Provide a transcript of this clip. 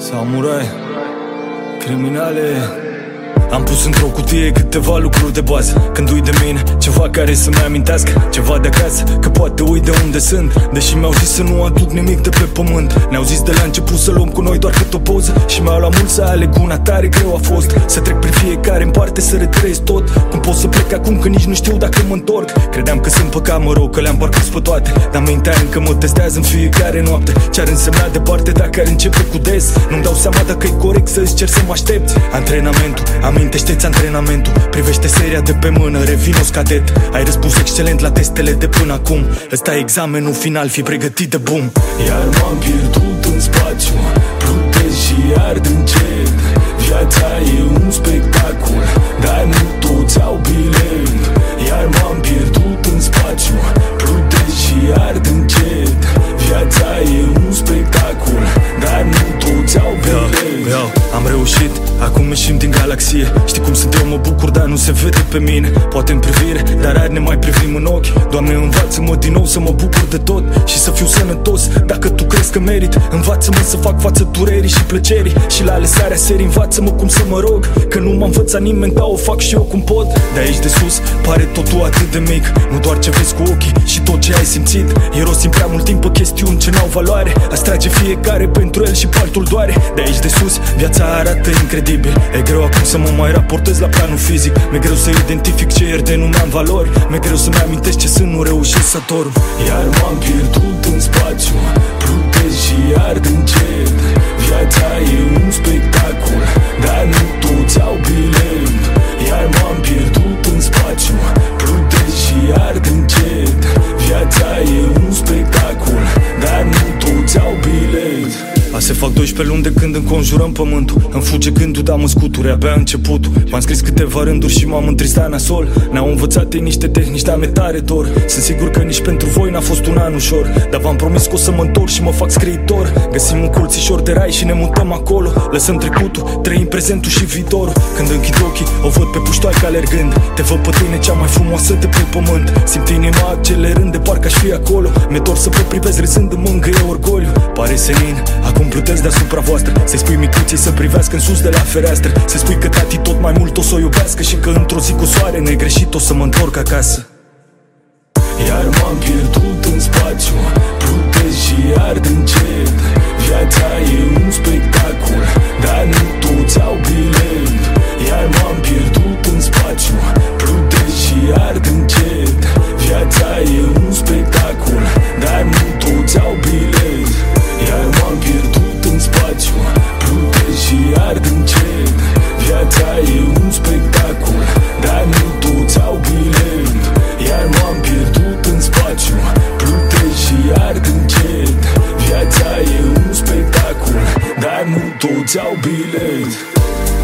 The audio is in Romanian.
Samurai, criminale. Am pus într-o cutie câteva lucruri de bază. Când uit de mine, ceva care să-mi amintească ceva de acasă, că poate uit de unde sunt. Deși mi-au zis să nu aduc nimic de pe pământ. Ne-au zis de la început să luăm cu noi doar cât o poză. Și mi-au luat mult să aleg una, tare greu a fost să trec prin fiecare în parte, să retrăiesc tot. Cum pot să plec acum când nici nu știu dacă mă întorc? Credeam că sunt păcat, mă rog, că le-am parcurs pe toate, dar mintea încă mă testează în fiecare noapte. Ce-ar însemna departe dacă ar începe cu des? Nu-mi dau seama dacă e corect să-ți cer să mă aștepți. Antrenamentul, amintește-ți antrenamentul. Privește seria de pe mână, revino-s cadet. Ai răspuns excelent la testele de până acum. Ăsta e examenul final, fi pregătit de boom. Iar m-am pierdut în spațiu, plutesc și ard încet. Viața e un spectacol, dar nu toți au bilet. Iar m-am pierdut în spațiu, plutesc și ard încet. Viața e un spectacol, dar nu toți au bilet. Am reușit, acum ieșim din galaxie. Știi cum sunt eu, mă bucur, dar nu se vede pe mine. Poate în privire, dar rar ne mai privim în ochi. Doamne, învață-mă din nou să mă bucur de tot și să fiu sănătos, dacă tu crezi că merit. Învață-mă să fac față durerii și plăcerii, și la alesarea serii învață-mă cum să mă rog. Că nu m-a învățat nimeni, dar o fac și eu cum pot. De aici de sus pare totul atât de mic, nu doar ce vezi cu ochii și tot ce ai simțit. Irosim prea mult timp pe chestiuni ce n-au valoare. Azi trage fiecare pentru el și pe altul doare. De aici de sus viața arată incredibil. E greu acum să mă mai raportez la planul fizic. Mi-e greu să identific ce ieri de nu mi-am valori. Mi-e greu să-mi amintesc ce sunt, nu reușesc să dorm. Iar m-am pierdut în spațiu, plutesc și ard încet. Viața e un spectacol, dar nu toți au bilet. Iar m-am pierdut în spațiu, plutesc și ard încet. Viața e un spectacol, dar nu toți au bilet. A se fac 12 luni de când înconjurăm pământul. Îmi fuge gândul, dar mă scuture, abia începutul. M-am scris câteva rânduri și m-am întristat nasol. Ne-au învățat ei niște tehnici, dar mi-e tare dor. Sunt sigur că nici pentru voi n-a fost un an ușor, dar v-am promis că o să mă întorc și mă fac scriitor. Găsim un colțișor de rai și ne mutăm acolo. Lăsăm trecutul, trăim prezentul și viitorul. Când închid ochii, o văd pe puștoaică alergând. Te văd pe tine, cea mai frumoasă de pe pământ. Simt inima accelerând de parcă aș fi acolo. Mi-e dor să vă privesc râzând, îmi mângâie orgoliu. Pare senin, acum plutesc deasupra voastră. Să-i spui micuței să privească în sus de la fereastră. Să-i spui că tati tot mai mult o să o iubească și că într-o zi cu soare negreșit o să mă întorc acasă. Iar m-am pierdut în spațiu, plutesc și ard încet. Viața e un spectacol, dar nu toți au bilet. Iar m-am pierdut în spațiu, plutesc și ard încet. Viața e un spectacol, dar nu toți au bilet. Iar m-am pierdut în spațiu, plutesc și ard încet. Viața e un spectacol, dar nu toți au bilet. Iar m-am pierdut în spațiu, plutesc și ard încet. Viața e un spectacol, dar nu toți au bilet.